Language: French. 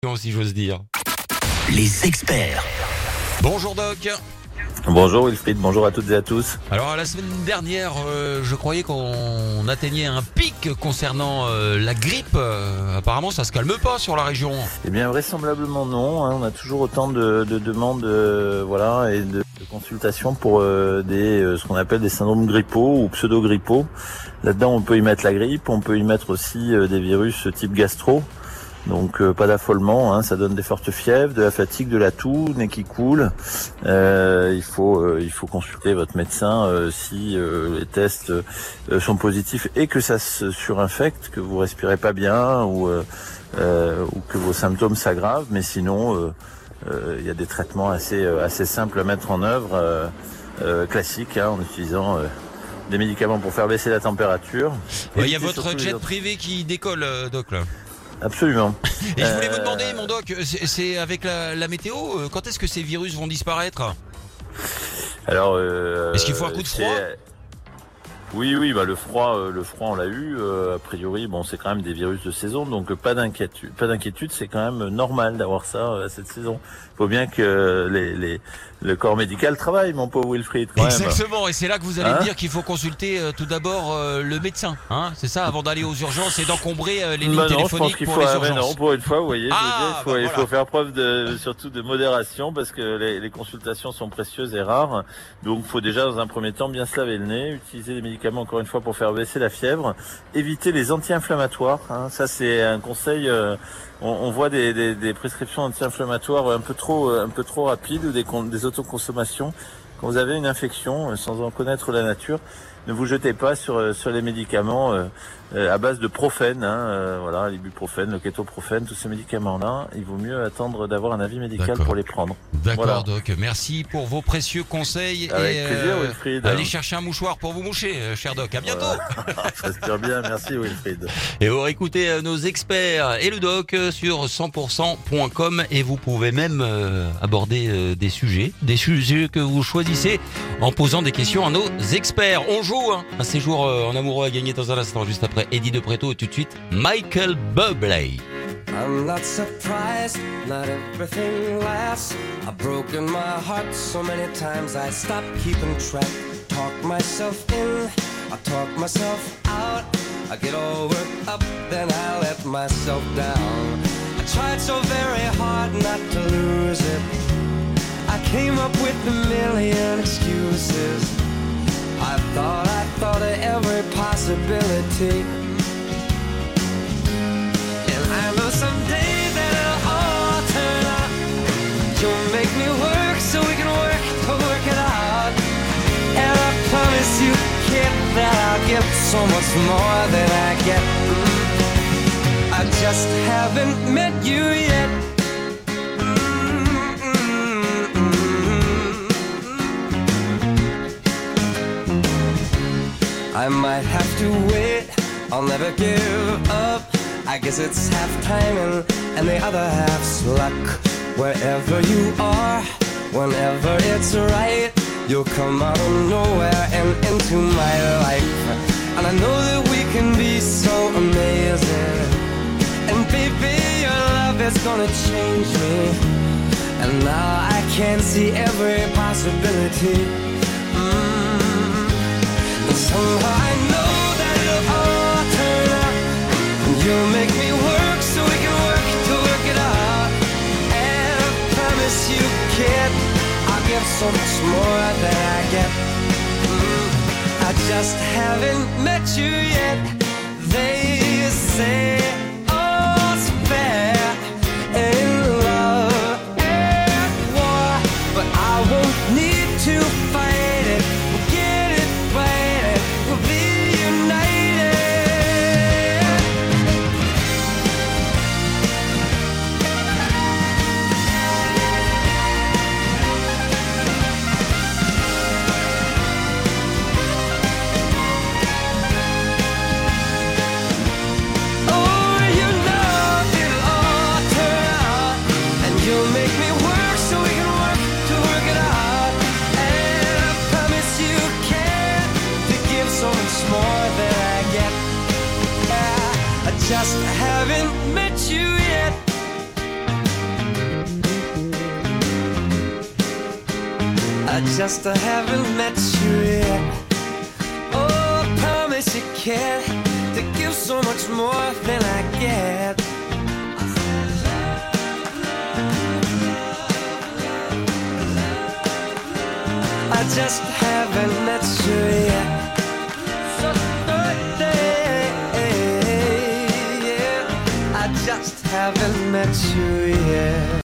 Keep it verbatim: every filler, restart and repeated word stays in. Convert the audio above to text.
si j'ose dire. Les experts. Bonjour Doc. Bonjour Wilfried, bonjour à toutes et à tous. Alors la semaine dernière, euh, je croyais qu'on atteignait un pic concernant euh, la grippe. Euh, apparemment, ça se calme pas sur la région. Eh bien, vraisemblablement non. Hein. On a toujours autant de, de demandes, euh, voilà, et de, de consultations pour euh, des euh, ce qu'on appelle des syndromes grippaux ou pseudo-grippaux. Là-dedans, on peut y mettre la grippe, on peut y mettre aussi euh, des virus type gastro. Donc euh, pas d'affolement, hein, ça donne des fortes fièvres, de la fatigue, de la toux, nez qui coule. Euh, il faut euh, il faut consulter votre médecin euh, si euh, les tests euh, sont positifs et que ça se surinfecte, que vous respirez pas bien ou euh, euh, ou que vos symptômes s'aggravent. Mais sinon, euh, euh, il y a des traitements assez euh, assez simples à mettre en œuvre, euh, euh, classiques, hein, en utilisant euh, des médicaments pour faire baisser la température. Il ouais, y a votre jet privé qui décolle, euh, Doc, là. Absolument. Et je voulais vous demander, mon Doc, c'est, c'est avec la, la météo, quand est-ce que ces virus vont disparaître ? Alors, euh, est-ce qu'il faut un coup de froid ? Oui, oui, bah le froid, euh, le froid, on l'a eu. Euh, a priori, bon, c'est quand même des virus de saison, donc pas d'inquiétude. Pas d'inquiétude, c'est quand même normal d'avoir ça euh, cette saison. Il faut bien que les, les, le corps médical travaille, mon pauvre Wilfried. Quand Exactement, même. Et c'est là que vous allez hein me dire qu'il faut consulter euh, tout d'abord euh, le médecin, hein, c'est ça, avant d'aller aux urgences et d'encombrer euh, les lignes bah non, téléphoniques pour faut, les urgences. Non, pour une fois, vous voyez, ah, je veux dire, il, faut, bah il voilà. faut faire preuve de, surtout de modération parce que les, les consultations sont précieuses et rares. Donc, il faut déjà, dans un premier temps, bien se laver le nez, utiliser les médicaments encore une fois pour faire baisser la fièvre, éviter les anti-inflammatoires. Hein, ça, c'est un conseil. Euh, on, on voit des, des, des prescriptions anti-inflammatoires un peu trop, un peu trop rapides ou des, des autoconsommations. Quand vous avez une infection, sans en connaître la nature, ne vous jetez pas sur sur les médicaments euh, euh, à base de profène, hein, euh, voilà, l'ibuprofène, le kétoprofène, tous ces médicaments-là. Il vaut mieux attendre d'avoir un avis médical D'accord. pour les prendre. D'accord, voilà. Doc. Merci pour vos précieux conseils. Avec et plaisir, euh, Wilfried. Allez chercher un mouchoir pour vous moucher, cher Doc. À bientôt. Voilà. Ça se tire bien, merci Wilfried. Et vous écoutez nos experts et le Doc sur cent pour cent point com et vous pouvez même euh, aborder euh, des sujets, des sujets que vous choisissez en posant des questions à nos experts. On joue hein, un séjour euh, en amoureux à gagner dans un instant, juste après Eddie de Pretto et tout de suite Michael Bublé. I'm not surprised, not everything lasts. I've broken my heart so many times I stopped keeping track. Talk myself in, I talk myself out. I get all worked up, then I let myself down. I tried so very hard not to lose it. I came up with a million excuses. I thought, I thought of every possibility. I know someday that it'll all turn out. You'll make me work so we can work to work it out. And I promise you, kid, that I'll give so much more than I get. I just haven't met you yet. I might have to wait, I'll never give up. I guess it's half timing and the other half's luck. Wherever you are, whenever it's right, you'll come out of nowhere and into my life. And I know that we can be so amazing. And baby, your love is gonna change me. And now I can see every possibility. Mm. And somehow I know that it'll all turn out. You'll make me work so we can work to work it out. And I promise you, kid, I'll give so much more than I get. Mm, I just haven't met you yet. They say all's fair in love and war, but I won't need to fight it. We'll get it right, we'll be united. Oh, just haven't met you yet. Oh, I promise you care to give so much more than I get. I just haven't met you yet.